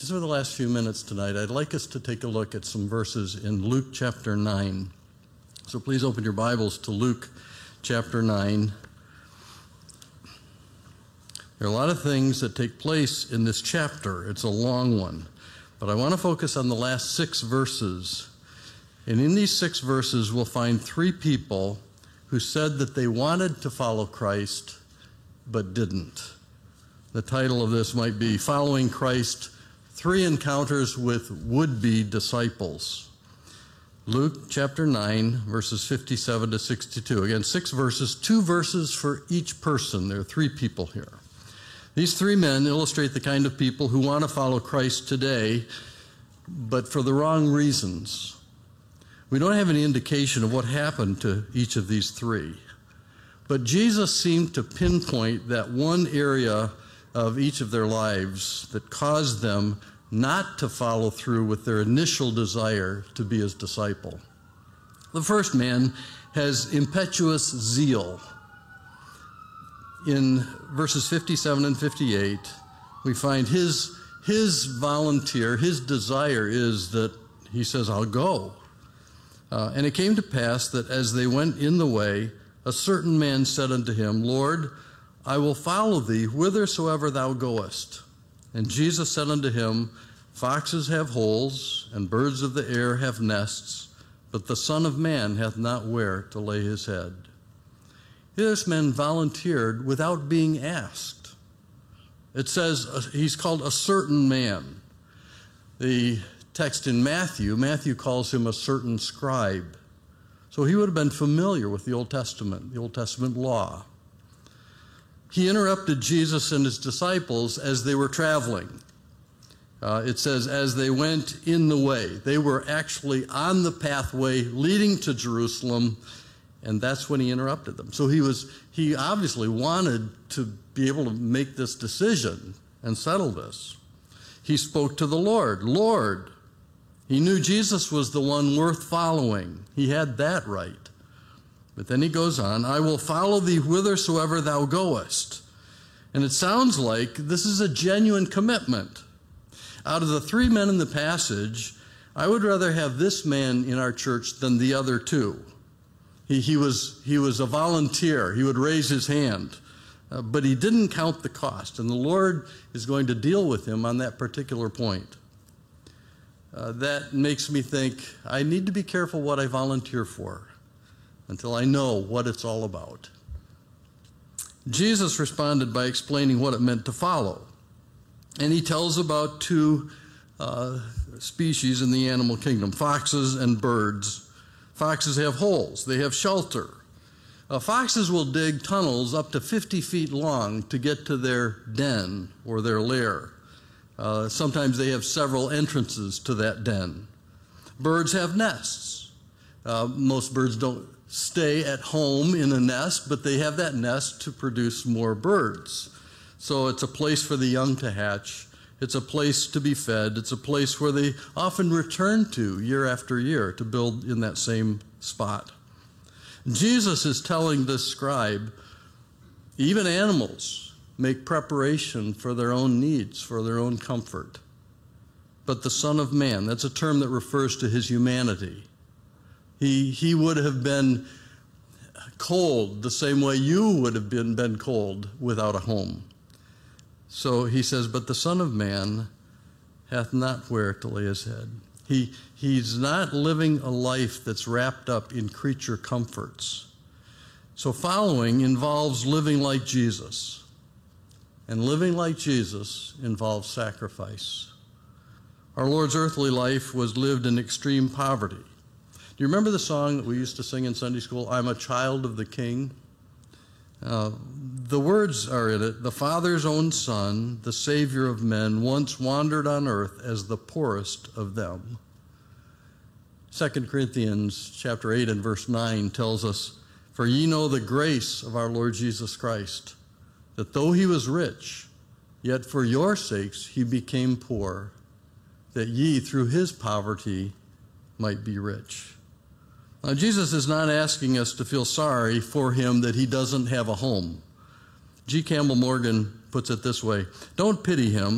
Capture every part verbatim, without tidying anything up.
Just for the last few minutes tonight, I'd like us to take a look at some verses in Luke chapter nine. So please open your Bibles to Luke chapter nine. There are a lot of things that take place in this chapter. It's a long one. But I want to focus on the last six verses. And in these six verses, we'll find three people who said that they wanted to follow Christ, but didn't. The title of this might be Following Christ, Three Encounters with Would-Be Disciples. Luke chapter nine, verses fifty-seven to sixty-two. Again, six verses, two verses for each person. There are three people here. These three men illustrate the kind of people who want to follow Christ today, but for the wrong reasons. We don't have any indication of what happened to each of these three. But Jesus seemed to pinpoint that one area of each of their lives that caused them not to follow through with their initial desire to be his disciple. The first man has impetuous zeal. In verses fifty-seven and fifty-eight, we find his, his volunteer, his desire is that he says, I'll go. Uh, and it came to pass that as they went in the way, a certain man said unto him, Lord, I will follow thee whithersoever thou goest. And Jesus said unto him, Foxes have holes, and birds of the air have nests, but the Son of Man hath not where to lay his head. This man volunteered without being asked. It says uh, he's called a certain man. The text in Matthew, Matthew calls him a certain scribe. So he would have been familiar with the Old Testament, the Old Testament law. He interrupted Jesus and his disciples as they were traveling. Uh, it says, as they went in the way. They were actually on the pathway leading to Jerusalem, and that's when he interrupted them. So he was, he obviously wanted to be able to make this decision and settle this. He spoke to the Lord. Lord. He knew Jesus was the one worth following. He had that right. But then he goes on, I will follow thee whithersoever thou goest. And it sounds like this is a genuine commitment. Out of the three men in the passage, I would rather have this man in our church than the other two. He, he, was, he was a volunteer. He would raise his hand. Uh, but he didn't count the cost. And the Lord is going to deal with him on that particular point. Uh, that makes me think, I need to be careful what I volunteer for until I know what it's all about. Jesus responded by explaining what it meant to follow. And he tells about two uh, species in the animal kingdom, foxes and birds. Foxes have holes. They have shelter. Uh, foxes will dig tunnels up to fifty feet long to get to their den or their lair. Uh, sometimes they have several entrances to that den. Birds have nests. Uh, most birds don't stay at home in a nest, but they have that nest to produce more birds. So it's a place for the young to hatch. It's a place to be fed. It's a place where they often return to year after year to build in that same spot. Jesus is telling this scribe, even animals make preparation for their own needs, for their own comfort. But the Son of Man, that's a term that refers to his humanity. He, he would have been cold the same way you would have been, been cold without a home. So he says, but the Son of Man hath not where to lay his head. He, he's not living a life that's wrapped up in creature comforts. So following involves living like Jesus. And living like Jesus involves sacrifice. Our Lord's earthly life was lived in extreme poverty. Do you remember the song that we used to sing in Sunday school, I'm a child of the King? Uh, the words are in it, the Father's own Son, the Savior of men, once wandered on earth as the poorest of them. Second Corinthians chapter eight and verse nine tells us, for ye know the grace of our Lord Jesus Christ, that though he was rich, yet for your sakes he became poor, that ye through his poverty might be rich. Now, Jesus is not asking us to feel sorry for him that he doesn't have a home. G. Campbell Morgan puts it this way, don't pity him.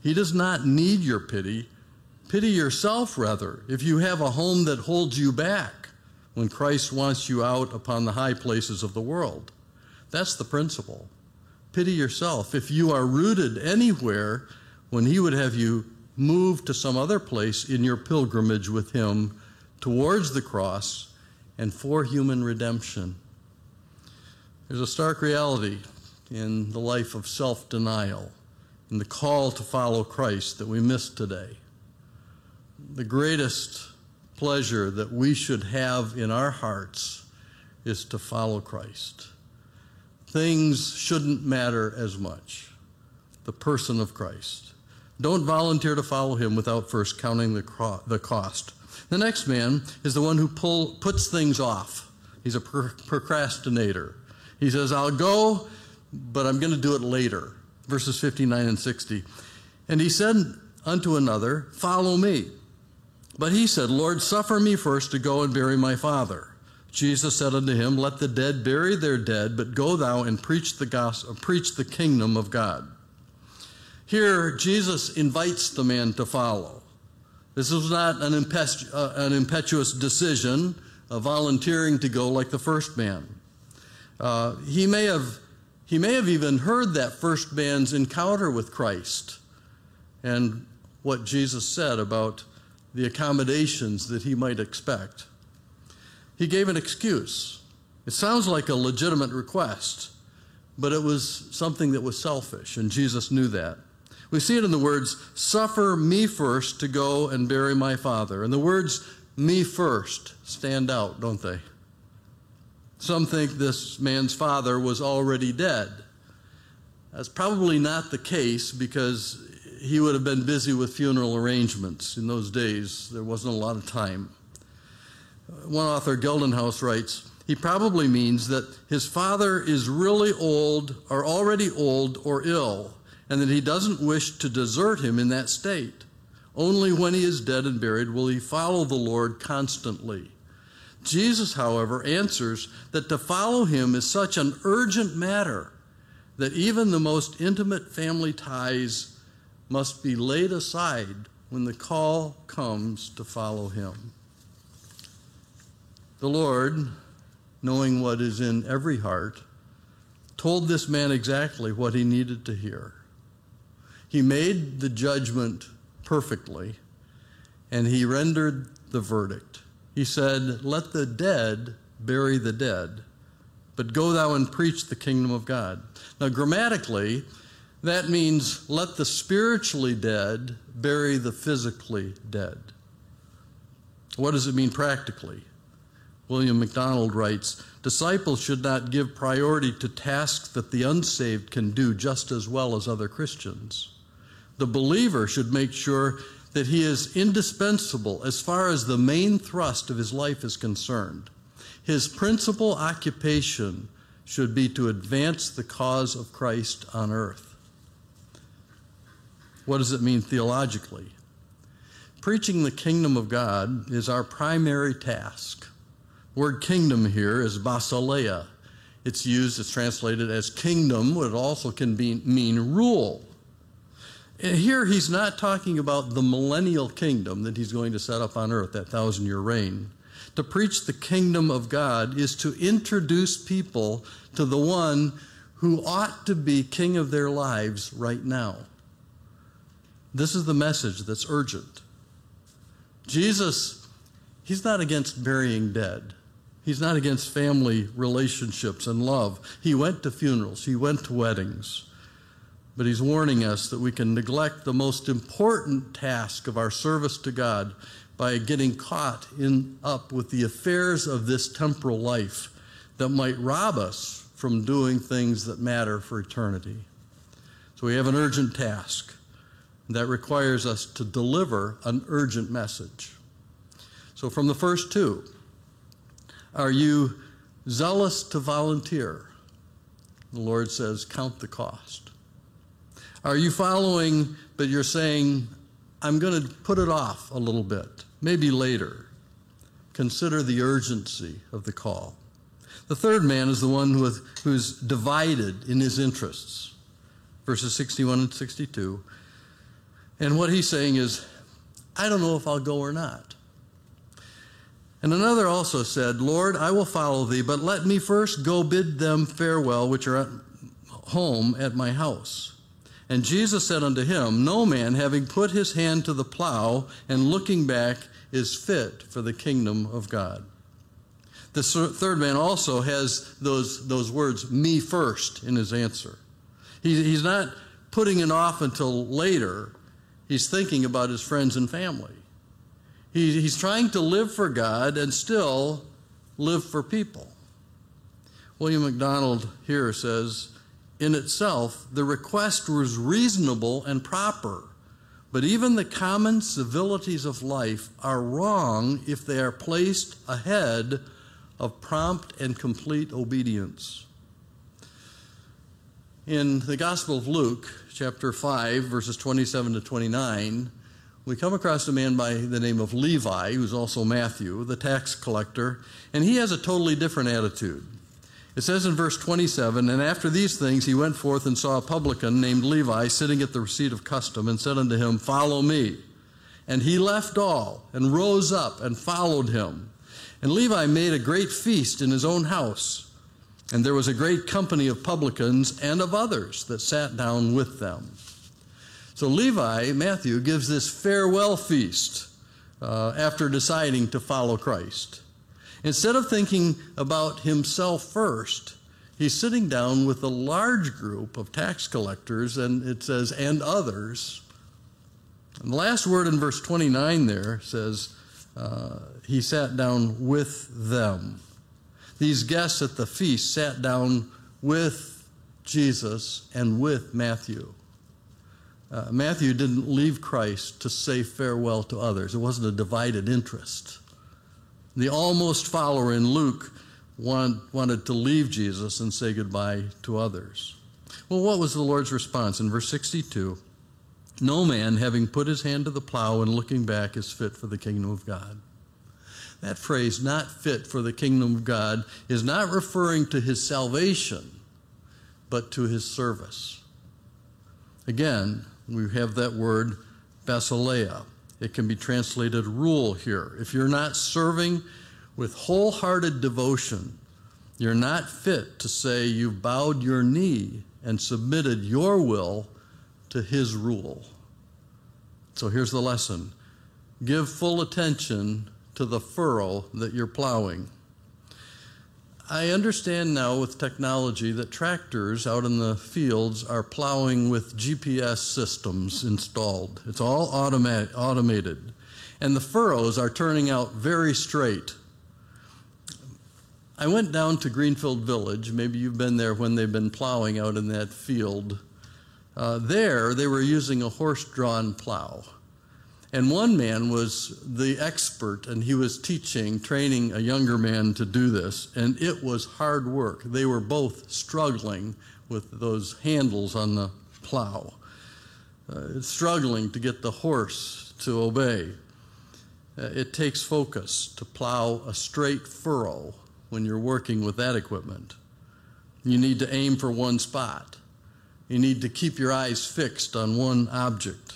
He does not need your pity. Pity yourself, rather, if you have a home that holds you back when Christ wants you out upon the high places of the world. That's the principle. Pity yourself if you are rooted anywhere when he would have you move to some other place in your pilgrimage with him towards the cross and for human redemption. There's a stark reality in the life of self-denial and the call to follow Christ that we miss today. The greatest pleasure that we should have in our hearts is to follow Christ. Things shouldn't matter as much. The person of Christ. Don't volunteer to follow him without first counting the, cro- the cost. The next man is the one who pull, puts things off. He's a pro- procrastinator. He says, I'll go, but I'm going to do it later. Verses fifty-nine and sixty. And he said unto another, follow me. But he said, Lord, suffer me first to go and bury my father. Jesus said unto him, let the dead bury their dead, but go thou and preach the gospel, preach the kingdom of God. Here, Jesus invites the man to follow. This was not an, impetu- uh, an impetuous decision of volunteering to go like the first man. Uh, he may have, he may have even heard that first man's encounter with Christ and what Jesus said about the accommodations that he might expect. He gave an excuse. It sounds like a legitimate request, but it was something that was selfish, and Jesus knew that. We see it in the words, suffer me first to go and bury my father. And the words, me first, stand out, don't they? Some think this man's father was already dead. That's probably not the case because he would have been busy with funeral arrangements. In those days, there wasn't a lot of time. One author, Geldenhaus, writes, he probably means that his father is really old or already old or ill, and that he doesn't wish to desert him in that state. Only when he is dead and buried will he follow the Lord constantly. Jesus, however, answers that to follow him is such an urgent matter that even the most intimate family ties must be laid aside when the call comes to follow him. The Lord, knowing what is in every heart, told this man exactly what he needed to hear. He made the judgment perfectly, and he rendered the verdict. He said, let the dead bury the dead, but go thou and preach the kingdom of God. Now, grammatically, that means let the spiritually dead bury the physically dead. What does it mean practically? William MacDonald writes, disciples should not give priority to tasks that the unsaved can do just as well as other Christians. The believer should make sure that he is indispensable as far as the main thrust of his life is concerned. His principal occupation should be to advance the cause of Christ on earth. What does it mean theologically? Preaching the kingdom of God is our primary task. The word kingdom here is basileia. It's used, it's translated as kingdom, but it also can be, mean rule. And here he's not talking about the millennial kingdom that he's going to set up on earth, that thousand-year reign. To preach the kingdom of God is to introduce people to the one who ought to be king of their lives right now. This is the message that's urgent. Jesus, he's not against burying dead. He's not against family relationships and love. He went to funerals. He went to weddings. But he's warning us that we can neglect the most important task of our service to God by getting caught in up with the affairs of this temporal life that might rob us from doing things that matter for eternity. So we have an urgent task that requires us to deliver an urgent message. So from the first two, are you zealous to volunteer? The Lord says, count the cost. Are you following, but you're saying, I'm going to put it off a little bit, maybe later. Consider the urgency of the call. The third man is the one who is, who's divided in his interests. Verses sixty-one and sixty-two. And what he's saying is, I don't know if I'll go or not. And another also said, Lord, I will follow thee, but let me first go bid them farewell, which are at home at my house. And Jesus said unto him, no man, having put his hand to the plow and looking back, is fit for the kingdom of God. The third man also has those, those words, me first, in his answer. He, he's not putting it off until later. He's thinking about his friends and family. He, he's trying to live for God and still live for people. William MacDonald here says, in itself, the request was reasonable and proper, but even the common civilities of life are wrong if they are placed ahead of prompt and complete obedience. In the Gospel of Luke, chapter five, verses twenty-seven to twenty-nine, we come across a man by the name of Levi, who's also Matthew, the tax collector, and he has a totally different attitude. It says in verse twenty-seven, and after these things he went forth and saw a publican named Levi sitting at the seat of custom, and said unto him, follow me. And he left all, and rose up, and followed him. And Levi made a great feast in his own house, and there was a great company of publicans and of others that sat down with them. So Levi, Matthew, gives this farewell feast uh, after deciding to follow Christ. Instead of thinking about himself first, he's sitting down with a large group of tax collectors, and it says, and others. And the last word in verse twenty-nine there says, uh, he sat down with them. These guests at the feast sat down with Jesus and with Matthew. Uh, Matthew didn't leave Christ to say farewell to others. It wasn't a divided interest. The almost follower in Luke want, wanted to leave Jesus and say goodbye to others. Well, what was the Lord's response? In verse sixty-two, no man, having put his hand to the plow and looking back, is fit for the kingdom of God. That phrase, not fit for the kingdom of God, is not referring to his salvation, but to his service. Again, we have that word, basileia. It can be translated rule here. If you're not serving with wholehearted devotion, you're not fit to say you've bowed your knee and submitted your will to his rule. So here's the lesson. Give full attention to the furrow that you're plowing. I understand now with technology that tractors out in the fields are plowing with G P S systems installed. It's all automatic, automated. And the furrows are turning out very straight. I went down to Greenfield Village. Maybe you've been there when they've been plowing out in that field. Uh, there, they were using a horse-drawn plow. And one man was the expert, and he was teaching, training a younger man to do this, and it was hard work. They were both struggling with those handles on the plow, uh, struggling to get the horse to obey. Uh, it takes focus to plow a straight furrow when you're working with that equipment. You need to aim for one spot. You need to keep your eyes fixed on one object.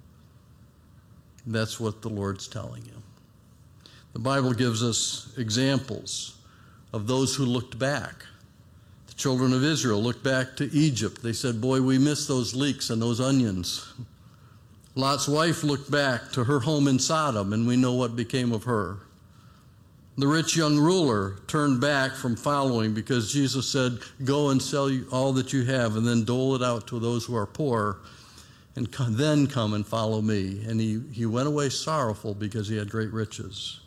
That's what the Lord's telling you. The Bible gives us examples of those who looked back. The children of Israel looked back to Egypt. They said, boy, we miss those leeks and those onions. Lot's wife looked back to her home in Sodom, and we know what became of her. The rich young ruler turned back from following because Jesus said, go and sell all that you have and then dole it out to those who are poor. And then come and follow me. And he, he went away sorrowful because he had great riches.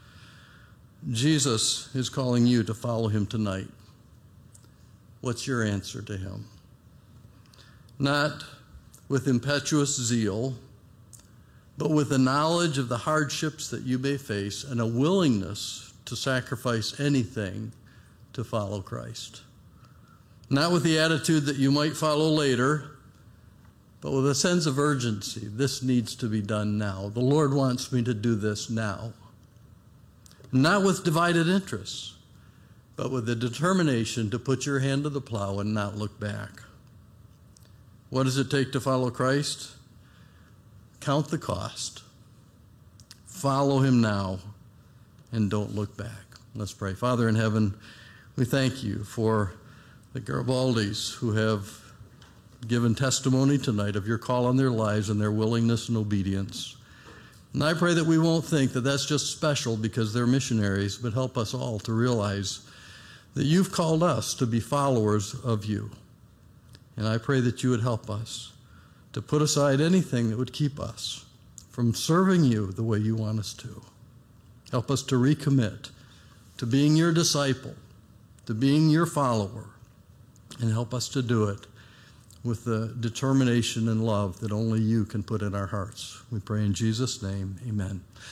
Jesus is calling you to follow him tonight. What's your answer to him? Not with impetuous zeal, but with the knowledge of the hardships that you may face and a willingness to sacrifice anything to follow Christ. Not with the attitude that you might follow later, but with a sense of urgency. This needs to be done now. The Lord wants me to do this now. Not with divided interests, but with the determination to put your hand to the plow and not look back. What does it take to follow Christ? count the cost, follow him now, and don't look back. Let's pray. Father in heaven, we thank you for the Garibaldis who have given testimony tonight of your call on their lives and their willingness and obedience. And I pray that we won't think that that's just special because they're missionaries, but help us all to realize that you've called us to be followers of you. And I pray that you would help us to put aside anything that would keep us from serving you the way you want us to. Help us to recommit to being your disciple, to being your follower, and help us to do it with the determination and love that only you can put in our hearts. We pray in Jesus' name, amen.